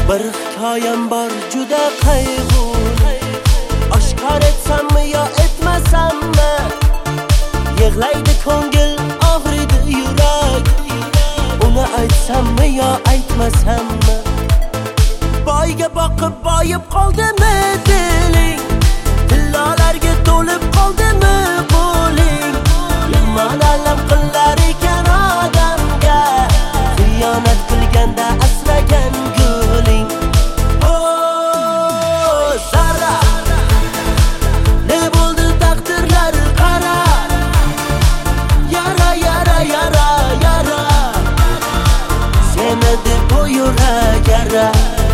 Bir hikoyam bor juda qayg'uli. Oshkor etsammi yo etmasammi? Yig'laydi ko'ngil, og'riydi yurak. Uni aytsammi yo aytmasammi? Boyga boqib boyib qoldimi diling? Tillolarga to'lib qoldimi qo'ling? Yomon alam qilar ekan odamga, xiyonat qilganda asragan guling. Oh, Zara, ne bo'ldi taqdirlar qara. Yara, yara, yara, yara, seni deb bu yurak yara.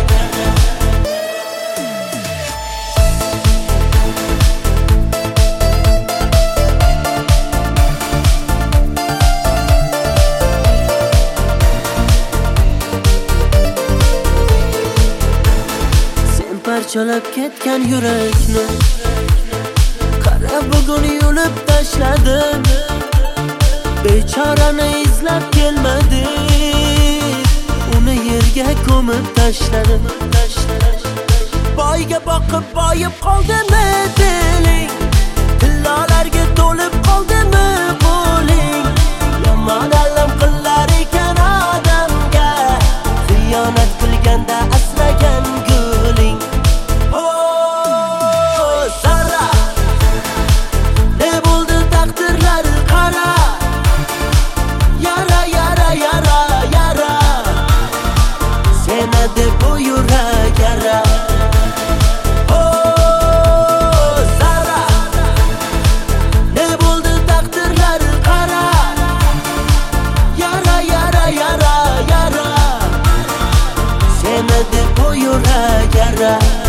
Parchalab ketgan yurakni qara bugun yulib tashladim. Bechorani izlab kelmadim, uni yerga ko'mib tashladim. Boyga boqib boyib qoldimi diling? Tillolarga to'lib qoldimi qo'ling? Yomon alam qilar ekan odamga, xiyonat qilganda asragan guling. Deb bu yurak yara. Oh, Zara, ne bo'ldi taqdirlar qara. Yara, yara, yara, yara, seni deb bu yurak yara.